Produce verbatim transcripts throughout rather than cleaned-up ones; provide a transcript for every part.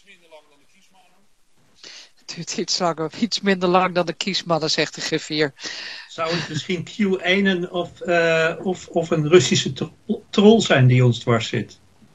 minder lang dan de kiesmannen. Het duurt iets langer, iets minder lang dan de kiesmannen, zegt de griffier. Zou het misschien Q één of, uh, of, of een Russische tro troll zijn die ons dwars zit?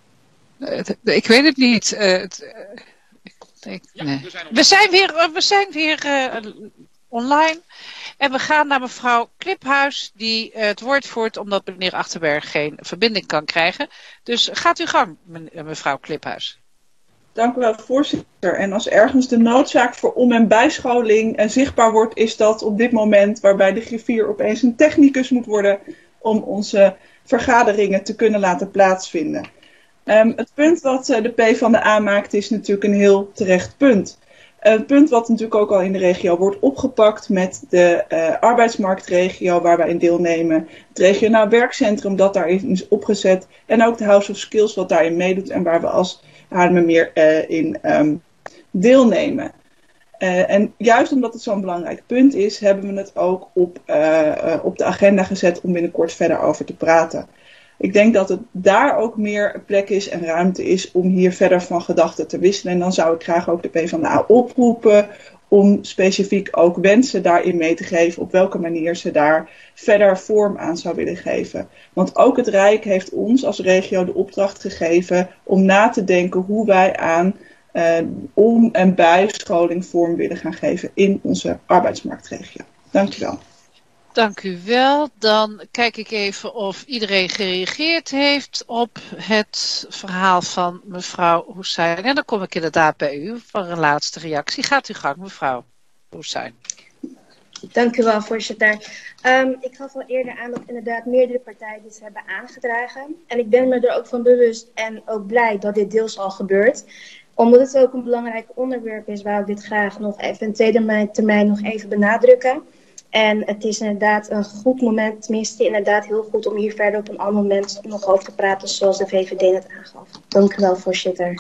Uh, ik weet het niet. Uh, het, uh, ik, ik, ja, nee. we, zijn we zijn weer, uh, we zijn weer uh, online. En we gaan naar mevrouw Kliphuis, die uh, het woord voert omdat meneer Achterberg geen verbinding kan krijgen. Dus gaat uw gang, mevrouw Kliphuis. Dank u wel, voorzitter. En als ergens de noodzaak voor om- en bijscholing uh, zichtbaar wordt, is dat op dit moment waarbij de griffier opeens een technicus moet worden om onze vergaderingen te kunnen laten plaatsvinden. Um, het punt wat uh, de PvdA maakt is natuurlijk een heel terecht punt. Uh, het punt wat natuurlijk ook al in de regio wordt opgepakt met de uh, arbeidsmarktregio waar wij in deelnemen. Het regionaal werkcentrum dat daarin is opgezet en ook de House of Skills wat daarin meedoet en waar we als Haarlemmermeer uh, in um, deelnemen. Uh, en juist omdat het zo'n belangrijk punt is, hebben we het ook op, uh, uh, op de agenda gezet om binnenkort verder over te praten. Ik denk dat het daar ook meer plek is en ruimte is om hier verder van gedachten te wisselen. En dan zou ik graag ook de PvdA oproepen om specifiek ook wensen daarin mee te geven op welke manier ze daar verder vorm aan zou willen geven. Want ook het Rijk heeft ons als regio de opdracht gegeven om na te denken hoe wij aan uh, om- en bijscholing vorm willen gaan geven in onze arbeidsmarktregio. Dank u wel. Dank u wel. Dan kijk ik even of iedereen gereageerd heeft op het verhaal van mevrouw Hoesijn. En dan kom ik inderdaad bij u voor een laatste reactie. Gaat u gang, mevrouw Hoesijn. Dank u wel, voorzitter. Um, ik gaf al eerder aan dat inderdaad meerdere partijen dit hebben aangedragen. En ik ben me er ook van bewust en ook blij dat dit deels al gebeurt. Omdat het ook een belangrijk onderwerp is, wou ik dit graag nog even in tweede termijn nog even benadrukken. En het is inderdaad een goed moment, tenminste inderdaad heel goed om hier verder op een ander moment nog over te praten zoals de V V D net aangaf. Dank u wel, voorzitter.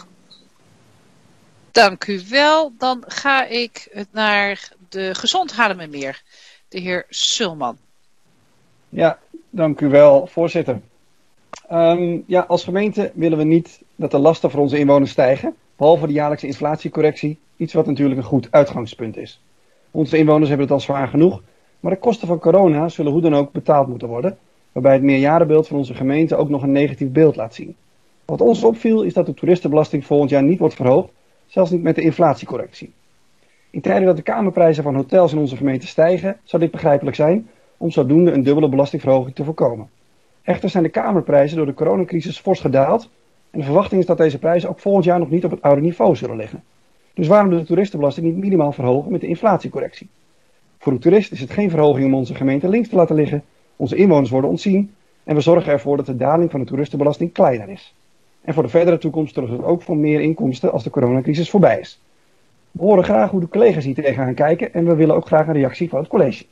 Dank u wel. Dan ga ik naar de Gezond Haarlemmermeer, de heer Sulman. Ja, dank u wel, voorzitter. Um, ja, als gemeente willen we niet dat de lasten voor onze inwoners stijgen, behalve de jaarlijkse inflatiecorrectie, iets wat natuurlijk een goed uitgangspunt is. Onze inwoners hebben het al zwaar genoeg, maar de kosten van corona zullen hoe dan ook betaald moeten worden, waarbij het meerjarenbeeld van onze gemeente ook nog een negatief beeld laat zien. Wat ons opviel is dat de toeristenbelasting volgend jaar niet wordt verhoogd, zelfs niet met de inflatiecorrectie. In tijden dat de kamerprijzen van hotels in onze gemeente stijgen, zou dit begrijpelijk zijn om zodoende een dubbele belastingverhoging te voorkomen. Echter zijn de kamerprijzen door de coronacrisis fors gedaald en de verwachting is dat deze prijzen ook volgend jaar nog niet op het oude niveau zullen liggen. Dus waarom de toeristenbelasting niet minimaal verhogen met de inflatiecorrectie? Voor de toerist is het geen verhoging om onze gemeente links te laten liggen, onze inwoners worden ontzien en we zorgen ervoor dat de daling van de toeristenbelasting kleiner is. En voor de verdere toekomst zorgt het ook voor meer inkomsten als de coronacrisis voorbij is. We horen graag hoe de collega's hier tegenaan kijken en we willen ook graag een reactie van het college.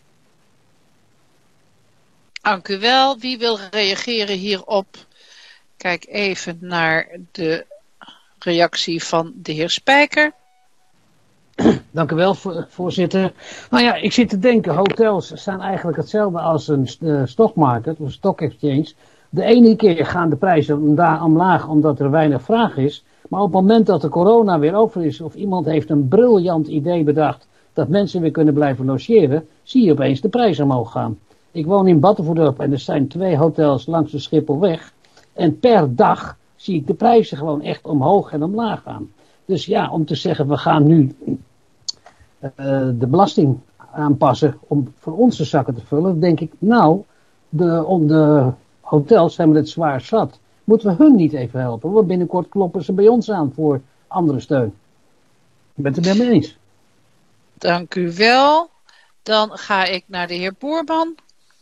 Dank u wel. Wie wil reageren hierop? Kijk even naar de reactie van de heer Spijker. Dank u wel, voorzitter. Nou ja, ik zit te denken, hotels staan eigenlijk hetzelfde als een uh, stockmarket, een stock exchange. De ene keer gaan de prijzen daar omlaag omdat er weinig vraag is. Maar op het moment dat de corona weer over is of iemand heeft een briljant idee bedacht dat mensen weer kunnen blijven logeren, zie je opeens de prijzen omhoog gaan. Ik woon in Battenvoerdorp en er zijn twee hotels langs de Schipholweg. En per dag zie ik de prijzen gewoon echt omhoog en omlaag gaan. Dus ja, om te zeggen we gaan nu uh, de belasting aanpassen om voor onze zakken te vullen, denk ik nou, de, om de hotels hebben het zwaar zat. Moeten we hun niet even helpen? Want binnenkort kloppen ze bij ons aan voor andere steun. Ik ben het er mee eens. Dank u wel. Dan ga ik naar de heer Boerman.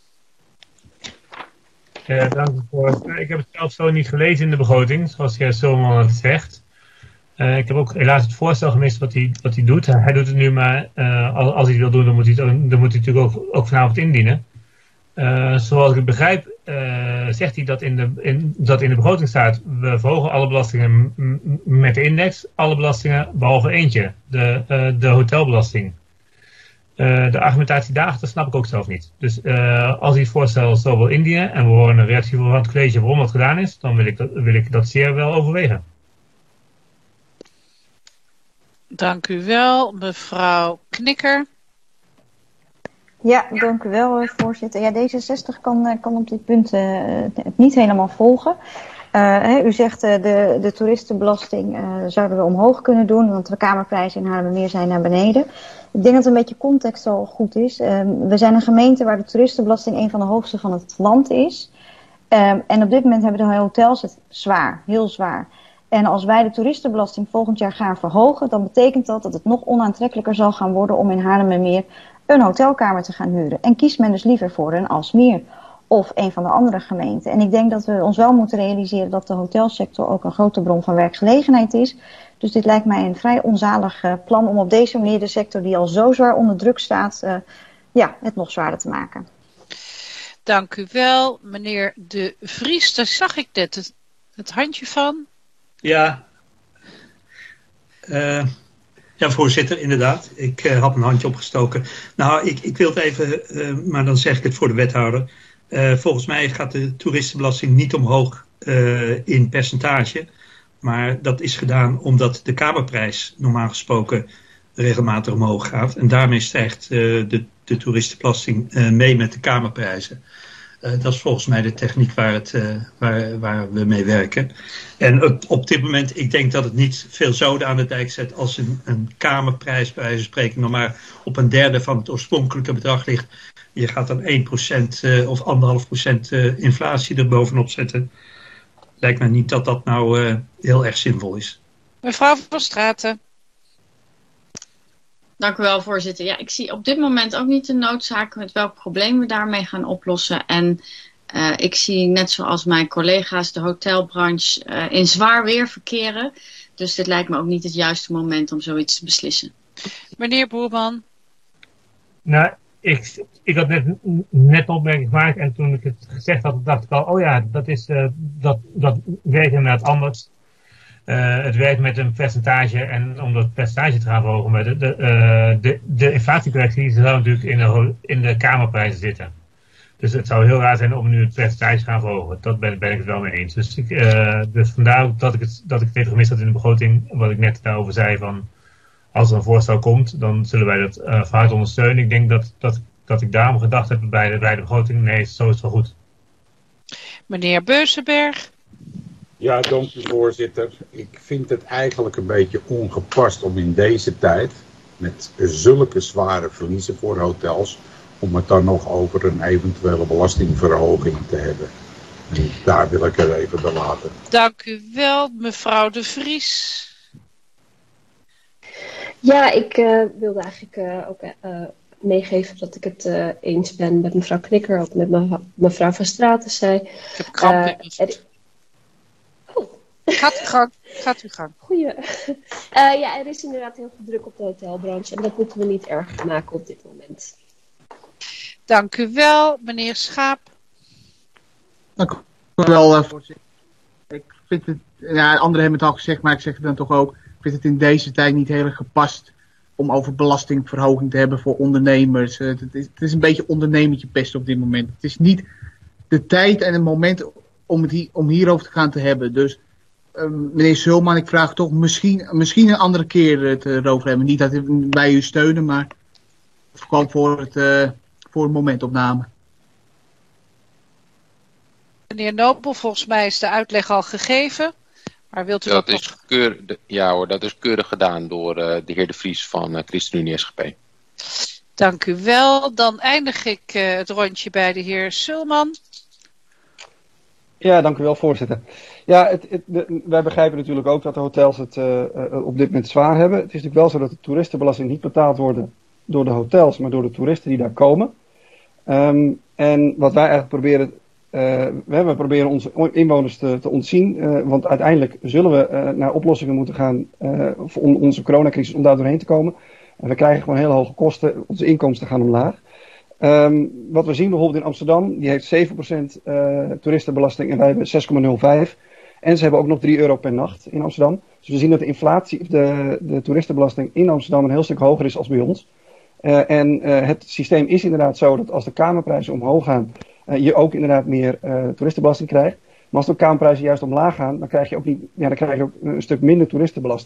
Ja, dank u voor. Ik heb het zelf zo niet gelezen in de begroting, zoals de heer Sulman het zegt. Uh, ik heb ook helaas het voorstel gemist wat hij, wat hij doet. Hij doet het nu, maar uh, als, als hij het wil doen, dan moet hij het, dan moet hij natuurlijk ook, ook vanavond indienen. Uh, zoals ik het begrijp, uh, zegt hij dat in, de, in, dat in de begroting staat, we verhogen alle belastingen m- met de index, alle belastingen behalve eentje, de, uh, de hotelbelasting. Uh, de argumentatie daarachter snap ik ook zelf niet. Dus uh, als hij het voorstel zo wil indienen en we horen een reactie van het college waarom dat gedaan is, dan wil ik dat, wil ik dat zeer wel overwegen. Dank u wel, mevrouw Knikker. Ja, dank u wel, voorzitter. Ja, D zesenzestig kan, kan op dit punt uh, het niet helemaal volgen. Uh, hè, u zegt uh, de, de toeristenbelasting uh, zouden we omhoog kunnen doen, want de kamerprijzen in Haarlemmermeer zijn naar beneden. Ik denk dat een beetje context al goed is. Uh, we zijn een gemeente waar de toeristenbelasting een van de hoogste van het land is. Uh, en op dit moment hebben de hotels het zwaar, heel zwaar. En als wij de toeristenbelasting volgend jaar gaan verhogen, dan betekent dat dat het nog onaantrekkelijker zal gaan worden om in Haarlemmermeer een hotelkamer te gaan huren. En kiest men dus liever voor een Alsmeer of een van de andere gemeenten. En ik denk dat we ons wel moeten realiseren dat de hotelsector ook een grote bron van werkgelegenheid is. Dus dit lijkt mij een vrij onzalig uh, plan om op deze manier de sector die al zo zwaar onder druk staat, uh, ja, het nog zwaarder te maken. Dank u wel, meneer De Vries. Daar zag ik net het, het handje van. Ja, uh, ja, voorzitter, inderdaad. Ik uh, had een handje opgestoken. Nou, ik, ik wil het even, uh, maar dan zeg ik het voor de wethouder. Uh, volgens mij gaat de toeristenbelasting niet omhoog uh, in percentage. Maar dat is gedaan omdat de kamerprijs normaal gesproken regelmatig omhoog gaat. En daarmee stijgt uh, de, de toeristenbelasting uh, mee met de kamerprijzen. Uh, dat is volgens mij de techniek waar, het, uh, waar, waar we mee werken. En op, op dit moment, ik denk dat het niet veel zoden aan de dijk zet als een, een kamerprijs bij wijze van spreken nog maar op een derde van het oorspronkelijke bedrag ligt. Je gaat dan één procent uh, of anderhalf procent uh, inflatie er bovenop zetten. Lijkt me niet dat dat nou uh, heel erg zinvol is. Mevrouw van Straten. Dank u wel, voorzitter. Ja, ik zie op dit moment ook niet de noodzaak met welk probleem we daarmee gaan oplossen. En uh, ik zie net zoals mijn collega's de hotelbranche uh, in zwaar weer verkeren. Dus dit lijkt me ook niet het juiste moment om zoiets te beslissen. Meneer Boerman. Nou, ik, ik had net, net een opmerking gemaakt en toen ik het gezegd had, dacht ik al, oh ja, dat, is, uh, dat, dat werkt inderdaad anders. Uh, het werkt met een percentage en om dat percentage te gaan verhogen, maar de, de, uh, de, de inflatiecorrectie zou natuurlijk in de, in de kamerprijzen zitten. Dus het zou heel raar zijn om nu het percentage te gaan verhogen. Dat ben, ben ik het wel mee eens. Dus, ik, uh, dus vandaar dat ik, het, dat ik het even gemist had in de begroting, wat ik net daarover zei van, als er een voorstel komt, dan zullen wij dat uh, van harte ondersteunen. Ik denk dat, dat, dat ik daarom gedacht heb bij de, bij de begroting, nee, zo is het wel goed. Meneer Beursenberg. Ja, dank u voorzitter. Ik vind het eigenlijk een beetje ongepast om in deze tijd, met zulke zware verliezen voor hotels, om het dan nog over een eventuele belastingverhoging te hebben. En daar wil ik er even bij laten. Dank u wel, mevrouw De Vries. Ja, ik uh, wilde eigenlijk uh, ook uh, meegeven dat ik het uh, eens ben met mevrouw Knikker, ook met me, mevrouw Van Straten zei. Ik heb kramp in uh, er... oh. Gaat u gang. Gaat u gang. Goeie. Uh, ja, er is inderdaad heel veel druk op de hotelbranche en dat moeten we niet erger maken op dit moment. Dank u wel, meneer Schaap. Dank u wel, uh, voorzitter. Ik vind het, ja, anderen hebben het al gezegd, maar ik zeg het dan toch ook. Ik vind het in deze tijd niet heel erg gepast om over belastingverhoging te hebben voor ondernemers. Uh, het, is, het is een beetje ondernemertje pest op dit moment. Het is niet de tijd en het moment om, het hier, om hierover te gaan te hebben. Dus uh, meneer Zulman, ik vraag toch misschien, misschien een andere keer het erover hebben. Niet dat wij u steunen, maar het kwam voor het, uh, voor een momentopname. Meneer Nobel, volgens mij is de uitleg al gegeven. Maar wilt u dat ook is nog... keur, de, ja hoor, dat is keurig gedaan door uh, de heer De Vries van uh, ChristenUnie S G P. Dank u wel. Dan eindig ik uh, het rondje bij de heer Sulman. Ja, dank u wel, voorzitter. Ja, het, het, de, wij begrijpen natuurlijk ook dat de hotels het uh, uh, op dit moment zwaar hebben. Het is natuurlijk wel zo dat de toeristenbelasting niet betaald wordt door de hotels, maar door de toeristen die daar komen. Um, en wat wij eigenlijk proberen... Uh, we, we proberen onze inwoners te, te ontzien, uh, want uiteindelijk zullen we uh, naar oplossingen moeten gaan uh, voor onze coronacrisis om daar doorheen te komen. En we krijgen gewoon hele hoge kosten, onze inkomsten gaan omlaag. Um, wat we zien bijvoorbeeld in Amsterdam, die heeft zeven procent uh, toeristenbelasting en wij hebben zes komma nul vijf. En ze hebben ook nog drie euro per nacht in Amsterdam. Dus we zien dat de inflatie, de, de toeristenbelasting in Amsterdam een heel stuk hoger is als bij ons. Uh, en uh, het systeem is inderdaad zo dat als de kamerprijzen omhoog gaan, Uh, je ook inderdaad meer uh, toeristenbelasting krijgt. Maar als de kamerprijzen juist omlaag gaan, dan krijg je ook, niet, ja, dan krijg je ook een stuk minder toeristenbelasting.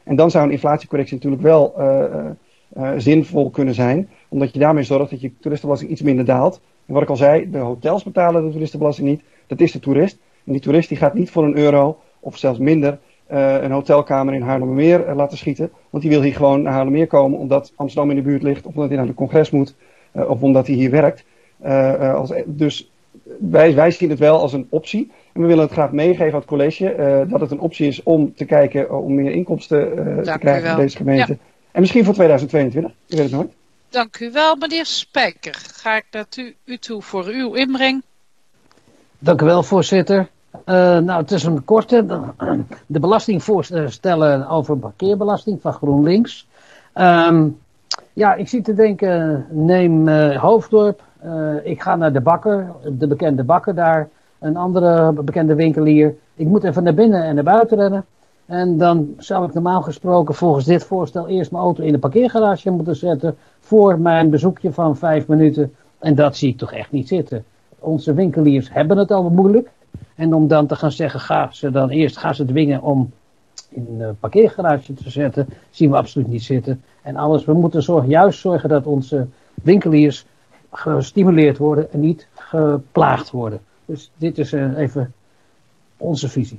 En dan zou een inflatiecorrectie natuurlijk wel uh, uh, zinvol kunnen zijn, omdat je daarmee zorgt dat je toeristenbelasting iets minder daalt. En wat ik al zei, de hotels betalen de toeristenbelasting niet, dat is de toerist. En die toerist die gaat niet voor een euro, of zelfs minder, uh, een hotelkamer in Haarlemmermeer uh, laten schieten. Want die wil hier gewoon naar Haarlemmermeer komen, omdat Amsterdam in de buurt ligt, of omdat hij naar de congres moet, uh, of omdat hij hier werkt. Uh, uh, als, dus wij, wij zien het wel als een optie. En we willen het graag meegeven aan het college, uh, dat het een optie is om te kijken uh, om meer inkomsten uh, te krijgen in deze gemeente. Ja. En misschien voor tweeduizend tweeëntwintig, ik weet het nooit. Dank u wel, meneer Spijker. Ga ik naar u, u toe voor uw inbreng. Dank u wel, voorzitter. Uh, nou, het is een korte. De, de belastingvoorstellen over parkeerbelasting van GroenLinks. Um, ja, ik zit te denken, neem uh, Hoofddorp. Uh, ik ga naar de bakker, de bekende bakker daar. Een andere bekende winkelier. Ik moet even naar binnen en naar buiten rennen. En dan zou ik normaal gesproken volgens dit voorstel eerst mijn auto in de parkeergarage moeten zetten. Voor mijn bezoekje van vijf minuten. En dat zie ik toch echt niet zitten. Onze winkeliers hebben het al moeilijk. En om dan te gaan zeggen, ga ze dan eerst gaan ze dwingen om in een parkeergarage te zetten, zien we absoluut niet zitten. En alles, we moeten zorgen, juist zorgen dat onze winkeliers gestimuleerd worden en niet geplaagd worden. Dus dit is uh, even onze visie.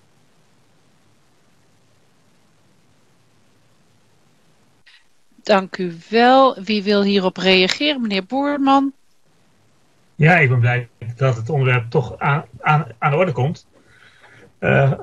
Dank u wel. Wie wil hierop reageren? Meneer Boerman. Ja, ik ben blij dat het onderwerp toch aan, aan, aan de orde komt. Uh,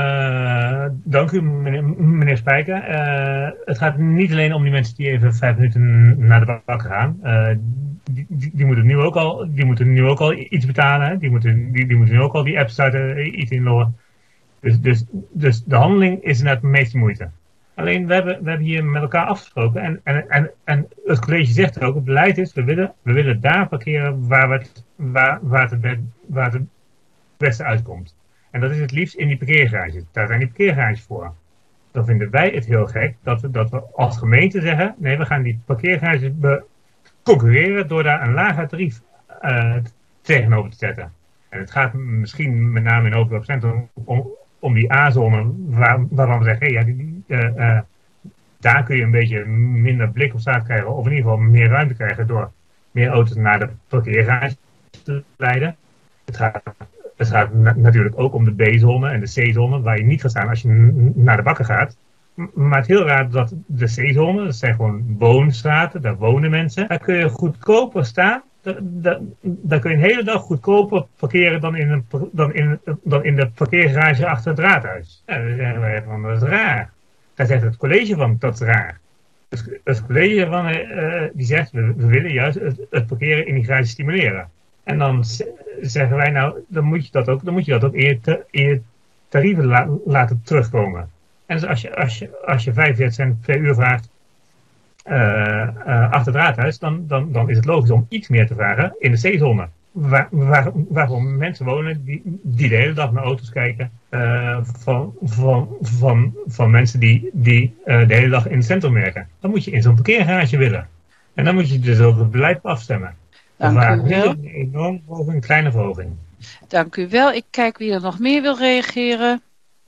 uh, dank u, meneer, meneer Spijker. Uh, het gaat niet alleen om die mensen die even vijf minuten naar de bakker gaan. Uh, die, die, die, moeten nu ook al, die moeten nu ook al iets betalen. Hè? Die, moeten, die, die moeten nu ook al die app starten, iets inloggen. Dus, dus, dus de handeling is inderdaad de meeste moeite. Alleen, we hebben, we hebben hier met elkaar afgesproken. En, en, en, en het college zegt ook, het beleid is, we willen, we willen daar parkeren waar, we het, waar, waar, het, waar het het beste uitkomt. En dat is het liefst in die parkeergarages. Daar zijn die parkeergarages voor. Dan vinden wij het heel gek dat we, dat we als gemeente zeggen, nee, we gaan die parkeergarages concurreren door daar een lager tarief uh, tegenover te zetten. En het gaat misschien met name in Hoofddorp Centrum om, om die A-zone waar, waarvan we zeggen, hey, ja, die, uh, uh, daar kun je een beetje minder blik op straat krijgen, of in ieder geval meer ruimte krijgen door meer auto's naar de parkeergarages te leiden. Het gaat, het gaat na- natuurlijk ook om de B-zone en de C-zone, waar je niet gaat staan als je n- naar de bakker gaat. Maar het is heel raar dat de C-zone, dat zijn gewoon woonstraten, daar wonen mensen. Daar kun je goedkoper staan. Daar, daar, daar kun je een hele dag goedkoper parkeren dan in, een, dan in, dan in de parkeergarage achter het raadhuis. En dan zeggen wij van, dat is raar. Daar zegt het college van, dat is raar. Dus het college van, uh, die zegt, we, we willen juist het, het parkeren in die garage stimuleren. En dan zeggen wij, nou, dan moet je dat ook, dan moet je dat ook in je, te, in je tarieven la, laten terugkomen. En dus als je, als je, als je vijfenveertig cent per uur vraagt uh, uh, achter het raadhuis, dan, dan, dan is het logisch om iets meer te vragen in de C-zone. Waar, waar, waarvoor mensen wonen die, die de hele dag naar auto's kijken uh, van, van, van, van mensen die, die uh, de hele dag in het centrum werken. Dan moet je in zo'n parkeergarage willen. En dan moet je dus ook het beleid afstemmen. Dank u wel. Een enorm verhoging, een kleine verhoging. Dank u wel. Ik kijk wie er nog meer wil reageren.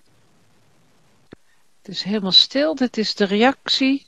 Het is helemaal stil. Dit is de reactie.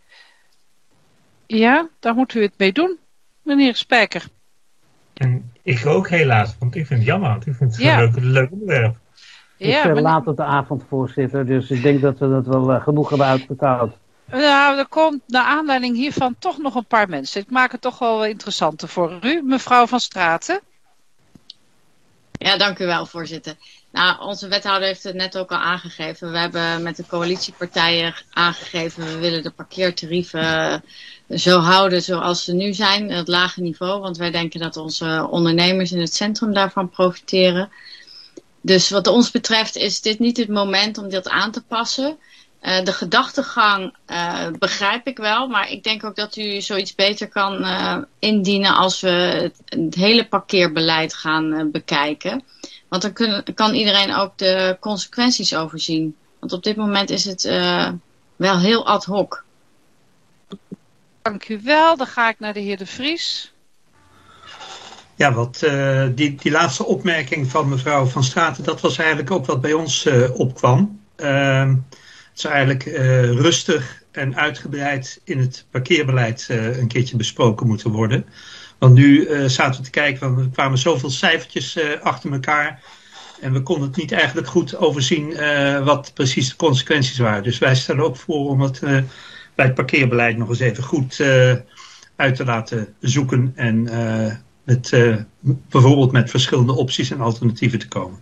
Ja, daar moet u het mee doen, meneer Spijker. En ik ook helaas, want ik vind het jammer. Want ik vind het ja. een leuk, leuk onderwerp. Het is ja, uh, maar... laat op de avond, voorzitter. Dus ik denk dat we dat wel uh, genoeg hebben uitbetaald. Nou, er komt naar aanleiding hiervan toch nog een paar mensen. Ik maak het toch wel interessanter voor u, mevrouw Van Straten. Ja, dank u wel, voorzitter. Nou, onze wethouder heeft het net ook al aangegeven. We hebben met de coalitiepartijen aangegeven, we willen de parkeertarieven zo houden zoals ze nu zijn, het lage niveau. Want wij denken dat onze ondernemers in het centrum daarvan profiteren. Dus wat ons betreft is dit niet het moment om dit aan te passen. Uh, de gedachtegang uh, begrijp ik wel, maar ik denk ook dat u zoiets beter kan uh, indienen als we het, het hele parkeerbeleid gaan uh, bekijken. Want dan kun, kan iedereen ook de consequenties overzien. Want op dit moment is het uh, wel heel ad hoc. Dank u wel. Dan ga ik naar de heer De Vries. Ja, wat, uh, die, die laatste opmerking van mevrouw Van Straten, dat was eigenlijk ook wat bij ons uh, opkwam. Uh, zou eigenlijk uh, rustig en uitgebreid in het parkeerbeleid uh, een keertje besproken moeten worden. Want nu uh, zaten we te kijken, van, er kwamen zoveel cijfertjes uh, achter elkaar. En we konden het niet eigenlijk goed overzien uh, wat precies de consequenties waren. Dus wij stellen ook voor om het uh, bij het parkeerbeleid nog eens even goed uh, uit te laten zoeken. En uh, met, uh, bijvoorbeeld met verschillende opties en alternatieven te komen.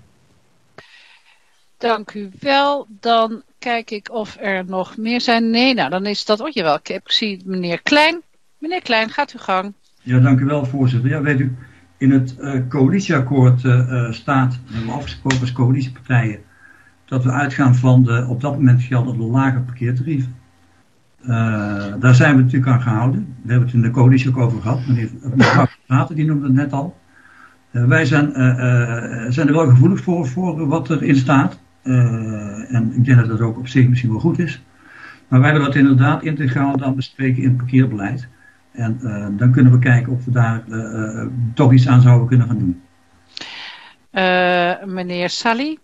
Dank u wel. Dan kijk ik of er nog meer zijn. Nee, nou dan is dat... Oh jawel, ik zie meneer Klein. Meneer Klein, gaat uw gang. Ja, dank u wel, voorzitter. Ja, weet u, in het uh, coalitieakkoord uh, staat, we hebben afgesproken als coalitiepartijen, dat we uitgaan van de op dat moment geldende lage parkeertarieven. Uh, daar zijn we natuurlijk aan gehouden. We hebben het in de coalitie ook over gehad. Meneer Praten, die noemde het net al. Uh, wij zijn, uh, uh, zijn er wel gevoelig voor, voor wat erin staat. Uh, en ik denk dat dat ook op zich misschien wel goed is. Maar wij willen dat inderdaad integraal dan bespreken in het parkeerbeleid. En uh, dan kunnen we kijken of we daar uh, uh, toch iets aan zouden kunnen gaan doen. Uh, meneer Sally?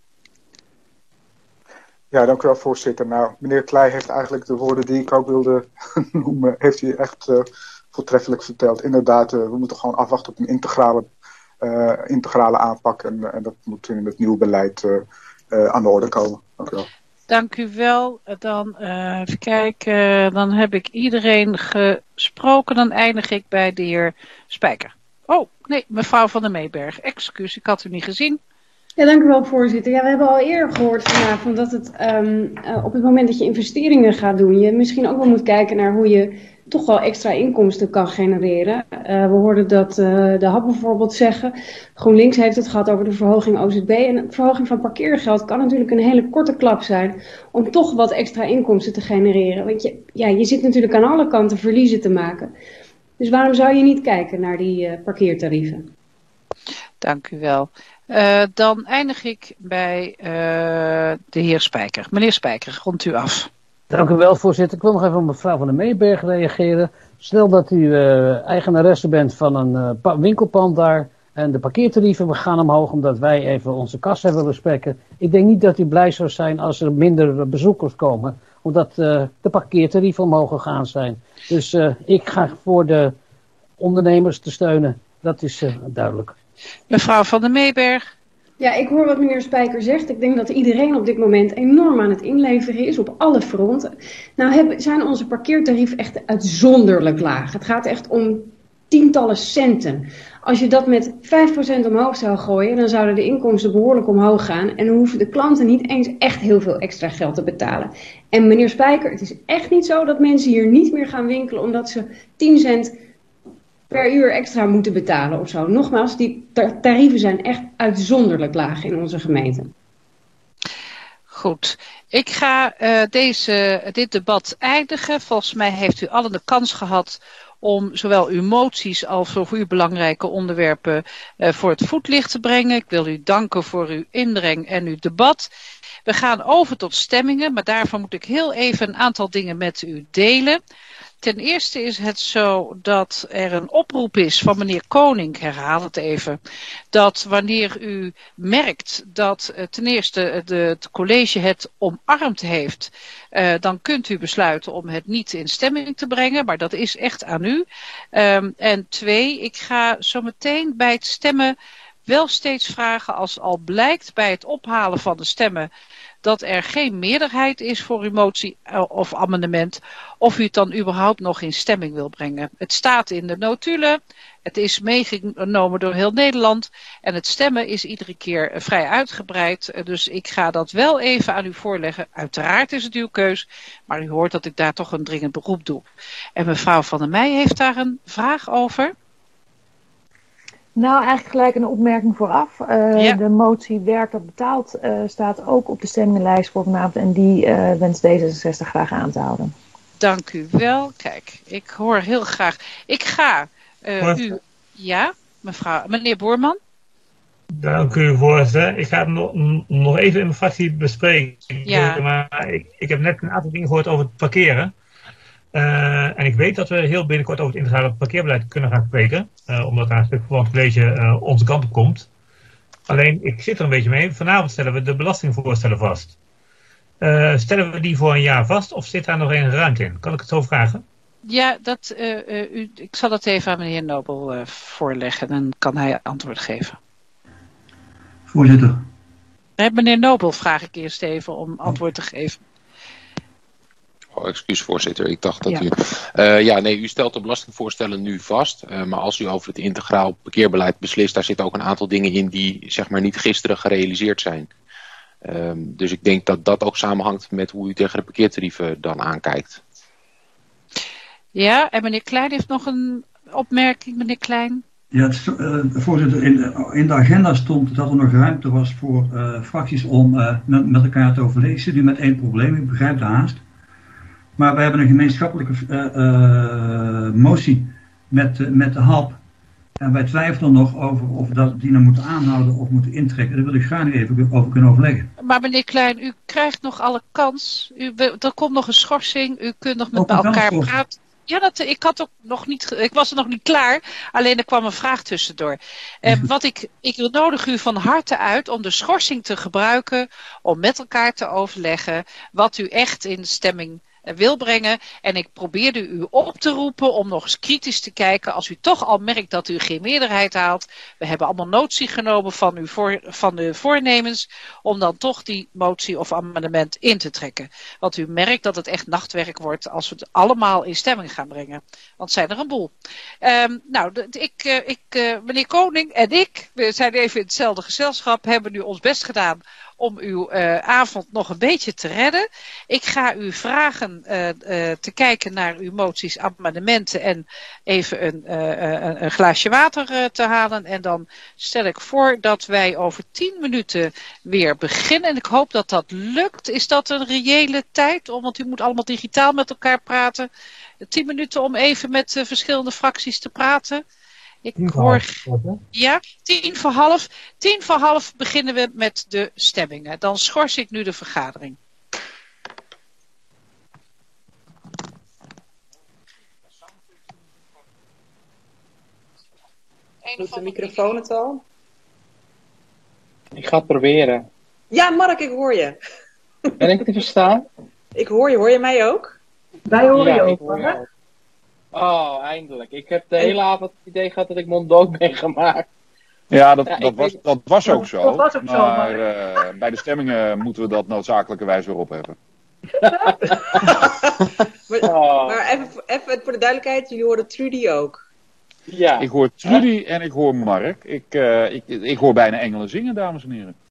Ja, dank u wel, voorzitter. Nou, meneer Klei heeft eigenlijk de woorden die ik ook wilde noemen, heeft hij echt uh, voortreffelijk verteld. Inderdaad, uh, we moeten gewoon afwachten op een integrale, uh, integrale aanpak. En, en dat moet in het nieuwe beleid uh, uh, aan de orde komen. Dank u wel. Dank u wel. Dan uh, even kijken. Dan heb ik iedereen gesproken. Dan eindig ik bij de heer Spijker. Oh, nee, mevrouw Van der Meeberg. Excuus, ik had u niet gezien. Ja, dank u wel, voorzitter. Ja, we hebben al eerder gehoord vanavond dat het um, uh, op het moment dat je investeringen gaat doen, je misschien ook wel moet kijken naar hoe je toch wel extra inkomsten kan genereren. Uh, we hoorden dat uh, de H A B bijvoorbeeld zeggen, GroenLinks heeft het gehad over de verhoging O Z B. En de verhoging van parkeergeld kan natuurlijk een hele korte klap zijn om toch wat extra inkomsten te genereren. Want je, ja, je zit natuurlijk aan alle kanten verliezen te maken. Dus waarom zou je niet kijken naar die uh, parkeertarieven? Dank u wel. Uh, dan eindig ik bij uh, de heer Spijker. Meneer Spijker, rondt u af. Dank u wel, voorzitter. Ik wil nog even op mevrouw Van der Meeberg reageren. Stel dat u uh, eigenaresse bent van een uh, winkelpand daar en de parkeertarieven gaan omhoog omdat wij even onze kassa willen spekken. Ik denk niet dat u blij zou zijn als er minder bezoekers komen, omdat uh, de parkeertarieven omhoog gegaan zijn. Dus uh, ik ga voor de ondernemers te steunen. Dat is uh, duidelijk. Mevrouw Van der Meeberg. Ja, ik hoor wat meneer Spijker zegt. Ik denk dat iedereen op dit moment enorm aan het inleveren is op alle fronten. Nou hebben, zijn onze parkeertarieven echt uitzonderlijk laag. Het gaat echt om tientallen centen. Als je dat met vijf procent omhoog zou gooien, dan zouden de inkomsten behoorlijk omhoog gaan. En dan hoeven de klanten niet eens echt heel veel extra geld te betalen. En meneer Spijker, het is echt niet zo dat mensen hier niet meer gaan winkelen omdat ze tien cent per uur extra moeten betalen of zo. Nogmaals, die tar- tarieven zijn echt uitzonderlijk laag in onze gemeente. Goed. Ik ga uh, deze, dit debat eindigen. Volgens mij heeft u allen de kans gehad om zowel uw moties als voor uw belangrijke onderwerpen uh, voor het voetlicht te brengen. Ik wil u danken voor uw inbreng en uw debat. We gaan over tot stemmingen, maar daarvoor moet ik heel even een aantal dingen met u delen. Ten eerste is het zo dat er een oproep is van meneer Koning, ik herhaal het even, dat wanneer u merkt dat uh, ten eerste de, het college het omarmd heeft, uh, dan kunt u besluiten om het niet in stemming te brengen, maar dat is echt aan u. Um, en twee, ik ga zo meteen bij het stemmen wel steeds vragen als al blijkt bij het ophalen van de stemmen dat er geen meerderheid is voor uw motie of amendement, of u het dan überhaupt nog in stemming wil brengen. Het staat in de notulen, het is meegenomen door heel Nederland en het stemmen is iedere keer vrij uitgebreid. Dus ik ga dat wel even aan u voorleggen. Uiteraard is het uw keus, maar u hoort dat ik daar toch een dringend beroep doe. En mevrouw Van der Meij heeft daar een vraag over. Nou, eigenlijk gelijk een opmerking vooraf. Uh, ja. De motie werk dat betaalt uh, staat ook op de stemmenlijst voor vanavond en die uh, wenst D zesenzestig graag aan te houden. Dank u wel. Kijk, ik hoor heel graag. Ik ga uh, u... Ja, mevrouw, meneer Boerman? Dank u, voorzitter. Ik ga het nog, nog even in mijn fractie bespreken. Ja. Maar ik, ik heb net een aantal dingen gehoord over het parkeren. Uh, en ik weet dat we heel binnenkort over het integrale parkeerbeleid kunnen gaan spreken. Uh, omdat daar een stuk van het college uh, onze kant op komt. Alleen, ik zit er een beetje mee. Vanavond stellen we de belastingvoorstellen vast. Uh, stellen we die voor een jaar vast of zit daar nog een ruimte in? Kan ik het zo vragen? Ja, dat, uh, uh, u, ik zal het even aan meneer Nobel uh, voorleggen. Dan kan hij antwoord geven. Voorzitter. Nee, meneer Nobel vraag ik eerst even om antwoord te geven. Oh, excuus voorzitter, ik dacht dat ja. u... Uh, ja, nee, u stelt de belastingvoorstellen nu vast. Uh, maar als u over het integraal parkeerbeleid beslist, daar zitten ook een aantal dingen in die zeg maar niet gisteren gerealiseerd zijn. Um, dus ik denk dat dat ook samenhangt met hoe u tegen de parkeertarieven dan aankijkt. Ja, en meneer Klein heeft nog een opmerking, meneer Klein. Ja, het, uh, voorzitter, in, in de agenda stond dat er nog ruimte was voor uh, fracties om uh, met, met elkaar te overleggen. Ik zit nu met één probleem, ik begrijp de haast. Maar we hebben een gemeenschappelijke uh, uh, motie met, uh, met de H A P. En wij twijfelen nog over of dat die nou moeten aanhouden of moeten intrekken. Daar wil ik graag nu even over kunnen overleggen. Maar meneer Klein, u krijgt nog alle kans. U, er komt nog een schorsing. U kunt nog met oh, elkaar praten. Ja, dat, ik, had ook nog niet, ik was er nog niet klaar. Alleen er kwam een vraag tussendoor. Eh, wat ik, ik nodig u van harte uit om de schorsing te gebruiken. Om met elkaar te overleggen wat u echt in de stemming wil brengen. En ik probeerde u op te roepen om nog eens kritisch te kijken. Als u toch al merkt dat u geen meerderheid haalt. We hebben allemaal notie genomen van, uw voor, van de voornemens. Om dan toch die motie of amendement in te trekken. Want u merkt dat het echt nachtwerk wordt als we het allemaal in stemming gaan brengen. Want het zijn er een boel. Um, nou, de, de, ik, uh, ik, uh, meneer Koning en ik, we zijn even in hetzelfde gezelschap, hebben nu ons best gedaan om uw uh, avond nog een beetje te redden. Ik ga u vragen uh, uh, te kijken naar uw moties, amendementen en even een, uh, een, een glaasje water uh, te halen. En dan stel ik voor dat wij over tien minuten weer beginnen. En ik hoop dat dat lukt. Is dat een reële tijd? Want u moet allemaal digitaal met elkaar praten. Tien minuten om even met uh, verschillende fracties te praten. Ik hoor, ja, tien voor half. Tien voor half beginnen we met de stemmingen. Dan schors ik nu de vergadering. Doet de microfoon het al? Ik ga het proberen. Ja, Mark, ik hoor je. Ben ik te verstaan? Ik hoor je. Hoor je mij ook? Wij horen ja, je ook, hoor je ook. Oh, eindelijk. Ik heb de hele avond het idee gehad dat ik monddood ben gemaakt. Ja, dat, ja, dat, was, dat was ook zo. Dat was ook maar zo, maar... Uh, bij de stemmingen moeten we dat noodzakelijkerwijs weer opheffen. maar oh. maar even, even voor de duidelijkheid, jullie horen Trudy ook. Ja. Ik hoor Trudy en ik hoor Mark. Ik, uh, ik, ik hoor bijna engelen zingen, dames en heren.